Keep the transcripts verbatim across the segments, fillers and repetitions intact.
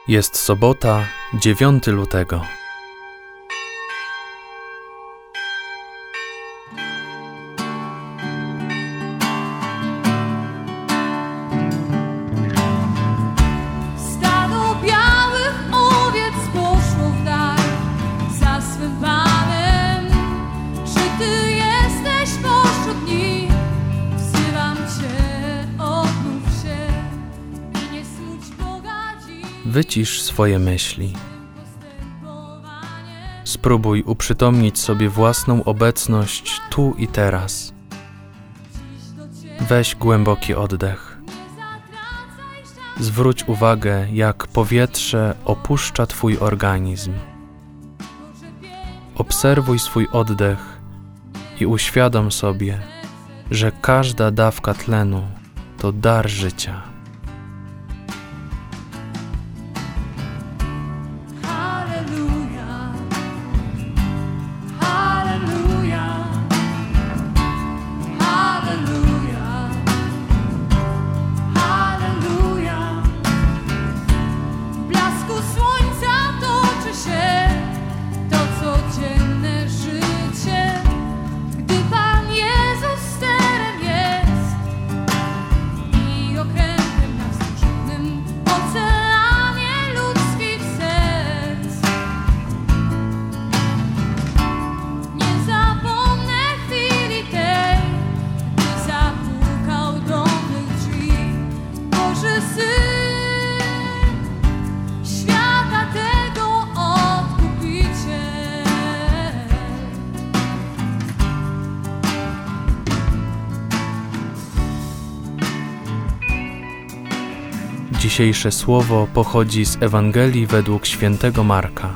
Jest sobota, dziewiątego lutego. Stado białych owiec poszło w dal za swym Panem. Czy Ty jesteś pośród nich? Wzywam Cię, odmów się i nie smuć Boga dziś. Wycisz swoje myśli. Spróbuj uprzytomnić sobie własną obecność tu i teraz. Weź głęboki oddech. Zwróć uwagę, jak powietrze opuszcza Twój organizm. Obserwuj swój oddech i uświadom sobie, że każda dawka tlenu to dar życia. Halleluja, halleluja, halleluja, halleluja. W blasku słońca toczy się to codzienne życie, gdy Pan Jezus sterem jest i okrętem na wzrusznym oceanie ludzkich serc. Nie zapomnę chwili tej, gdy zapukał do mych drzwi Boży Syn świata tego Odkupiciel. Dzisiejsze słowo pochodzi z Ewangelii według świętego Marka.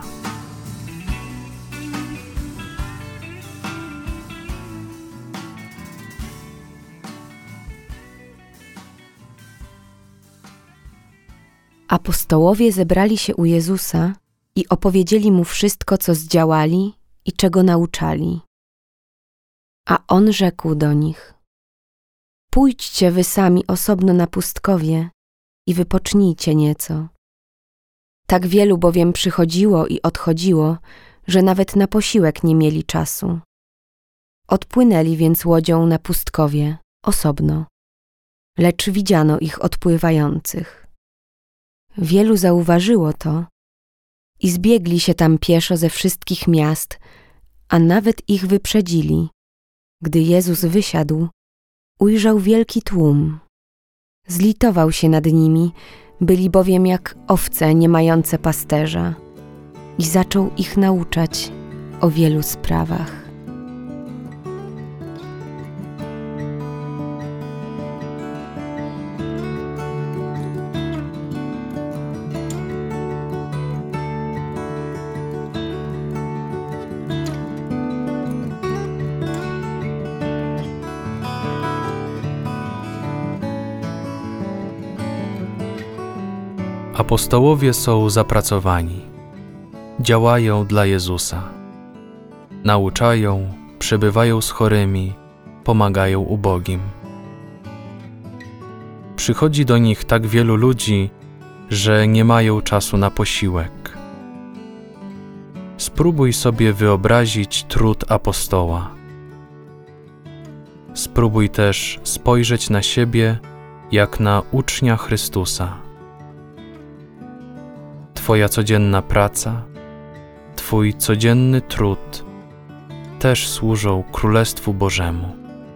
Apostołowie zebrali się u Jezusa i opowiedzieli Mu wszystko, co zdziałali i czego nauczali. A On rzekł do nich: Pójdźcie wy sami osobno na pustkowie i wypocznijcie nieco. Tak wielu bowiem przychodziło i odchodziło, że nawet na posiłek nie mieli czasu. Odpłynęli więc łodzią na pustkowie, osobno, lecz widziano ich odpływających. Wielu zauważyło to i zbiegli się tam pieszo ze wszystkich miast, a nawet ich wyprzedzili. Gdy Jezus wysiadł, ujrzał wielki tłum. Zlitował się nad nimi, byli bowiem jak owce nie mające pasterza, i zaczął ich nauczać o wielu sprawach. Apostołowie są zapracowani. Działają dla Jezusa. Nauczają, przebywają z chorymi, pomagają ubogim. Przychodzi do nich tak wielu ludzi, że nie mają czasu na posiłek. Spróbuj sobie wyobrazić trud apostoła. Spróbuj też spojrzeć na siebie jak na ucznia Chrystusa. Twoja codzienna praca, Twój codzienny trud też służą Królestwu Bożemu.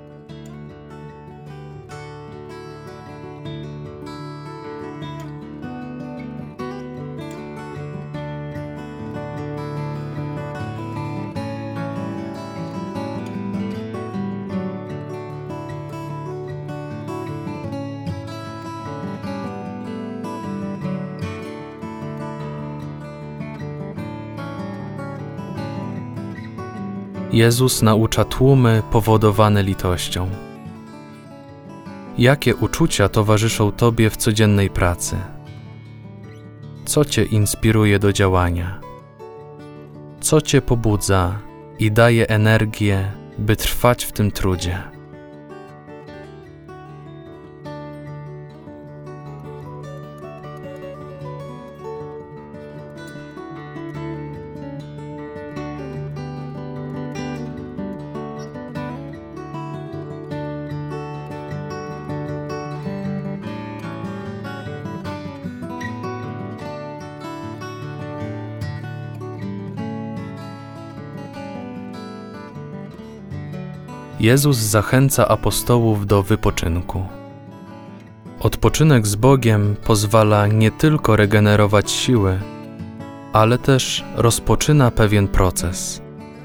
Jezus naucza tłumy powodowane litością. Jakie uczucia towarzyszą Tobie w codziennej pracy? Co Cię inspiruje do działania? Co Cię pobudza i daje energię, by trwać w tym trudzie? Jezus zachęca apostołów do wypoczynku. Odpoczynek z Bogiem pozwala nie tylko regenerować siły, ale też rozpoczyna pewien proces.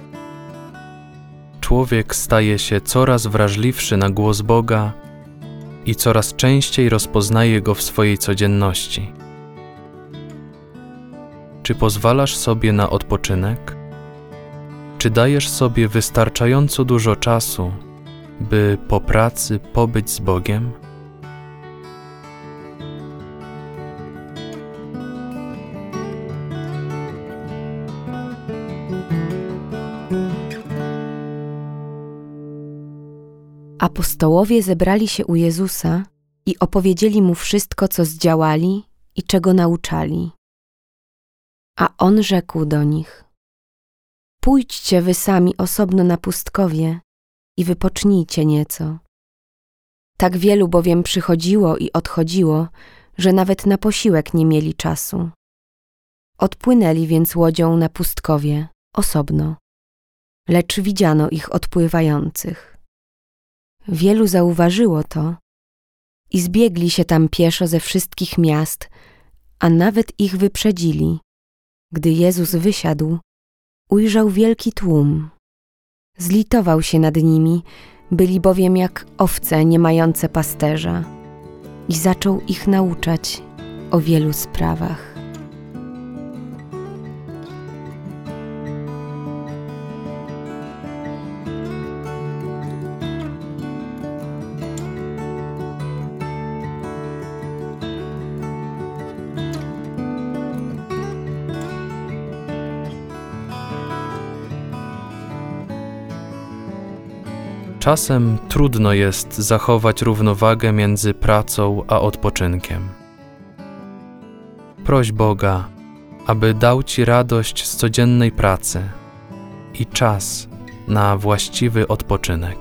Człowiek staje się coraz wrażliwszy na głos Boga i coraz częściej rozpoznaje Go w swojej codzienności. Czy pozwalasz sobie na odpoczynek? Czy dajesz sobie wystarczająco dużo czasu, by po pracy pobyć z Bogiem? Apostołowie zebrali się u Jezusa i opowiedzieli Mu wszystko, co zdziałali i czego nauczali. A On rzekł do nich: Pójdźcie wy sami osobno na pustkowie i wypocznijcie nieco. Tak wielu bowiem przychodziło i odchodziło, że nawet na posiłek nie mieli czasu. Odpłynęli więc łodzią na pustkowie, osobno, lecz widziano ich odpływających. Wielu zauważyło to i zbiegli się tam pieszo ze wszystkich miast, a nawet ich wyprzedzili. Gdy Jezus wysiadł, ujrzał wielki tłum. Zlitował się nad nimi, byli bowiem jak owce nie mające pasterza, i zaczął ich nauczać o wielu sprawach. Czasem trudno jest zachować równowagę między pracą a odpoczynkiem. Proś Boga, aby dał Ci radość z codziennej pracy i czas na właściwy odpoczynek.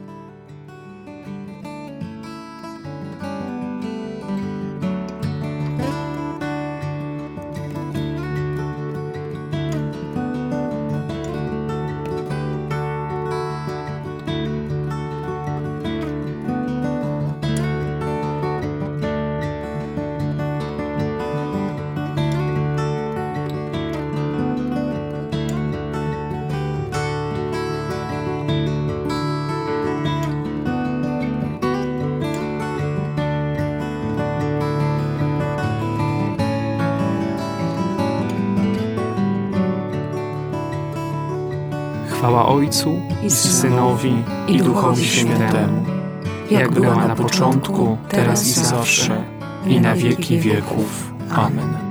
Chwała Ojcu i Synowi i Duchowi Świętemu, jak była na początku, teraz i zawsze, i na wieki wieków. Amen.